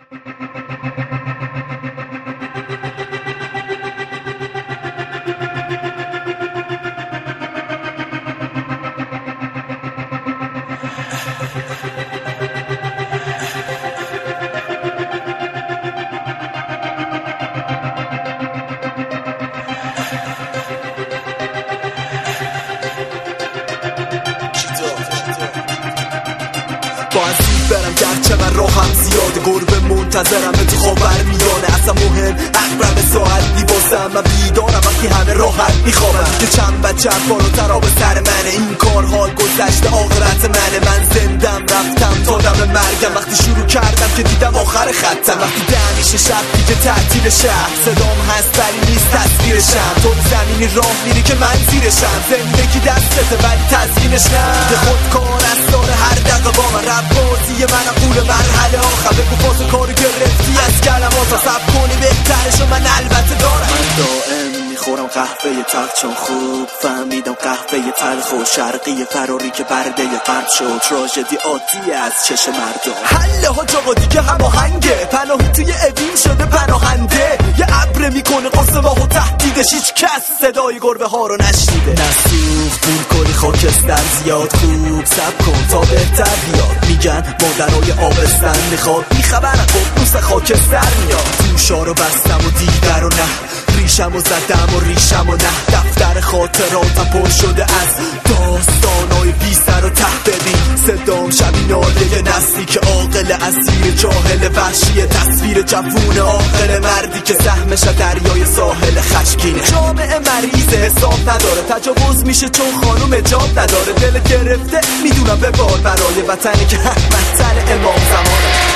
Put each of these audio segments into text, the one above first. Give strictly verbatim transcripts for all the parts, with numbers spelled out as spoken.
با از برم گرچه من راهم زیاده، گربه منتظرم تو خاور میانه. اصلا مهم اقرب ساعت میباسم، من بیدارم وقتی همه راحت میخوابم. یه چند بچه بالاتر آب سر منه، این کار حال گذشته عاقبت منه. من زندم رفتم تا دم مرگم، وقتی شروع کردم که دیدم آخر خطم. وقتی ده میشه شب دیگه تعطیل شهر، صدام هست ولی نیست تصویرشم. تو زمینی راه میری که من زیرشم، زندگی دستته ولی تزیینش نه. یه خودکار از داره هر دقیقه با من رب بازی منم قول مرحله آخر. بگو پاس کارو گرفتی از کلمات، سب کنی بهترشو من البته دارم. من دائم میخورم قهوه تلخ چون خوب فهمیدم قهوه تلخ و شرقی فراری که برده غرب شد. تراژدی عادی از چش مردم، حله ها جاقا دیگه هماهنگه. پناهی توی اوین شده پناهنده، یه ابره میکنه قصه و تهدیدش. هیچ کس صدای گربه ها رو نشنیده. نسوخ پول کلی خاکستر زیاد، خوب سب کن تا بهتر بیاد. میگن مادرای آبستن میخواد، بیخبرم قبوس خاکستر میاد. توشا رو بستم و دیده رو نه، ریشم و زدم و ریشم و نه. دفتر خاطراتم پر شده از داستانای بی سر و ته. ببین صدام شبیه ناله یه نسلی که عاقل اسیر جاهل وحشی. تصویر جوون عاقل مردی که سهمش دریای ساحل خشکینه. جامعه مریض حساب نداره، تجاوز میشه چون خانوم حجاب نداره. دل گرفته میدونم به بار برای وطنی که وطن امام زمانه.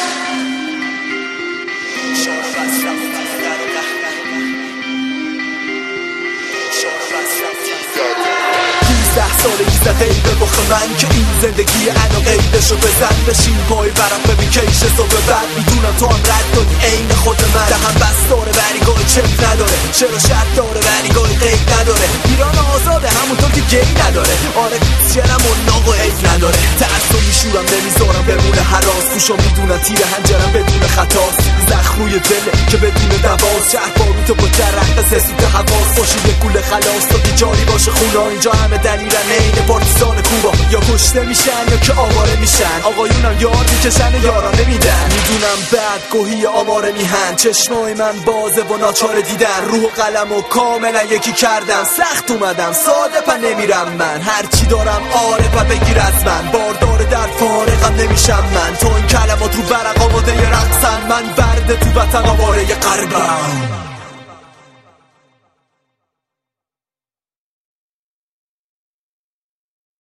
ده سالگی زده ای به مخ من که این زندگی انا قیدشو بزن. بشین پای برم ببین که ایشه صبح بعد. میدونم تو هم رد دادی عین خود من. دهم بس داره ولی گاهی چپ نداره، چرا شرط داره ولی گاهی قید نداره. ایران آزاده همونطور که گی نداره. آره چرم و ناغ و عیب نداره. تعصب میشورم نمیذارم بمونه هراس. گوشا میدونن تیر هنجرم بدون خطاست. زخم روی دله که بدون دواست. شهر باروتو با جرق به سسوت حواس. باشی یه گوله خلاص تا بیجاری باشه خونا. اینجا همه دلیرن این پارتیزان کوبا، یا کشته میشن یا که آواره میشن. آقایونم یار میکشن یاران نمیدن. میدونم بعد گوهی آواره میهن. چشمای من بازه و ناچار دیدن. روح و قلم و کاملا یکی کردم. سخت اومدم ساده پا نمیرم من. هرچی دارم آره پا بگیر از من. باردار در فارغم نمیشم من. تو این کلمات رو برق آماده رقصن. من برده تو وطن آواره غربم.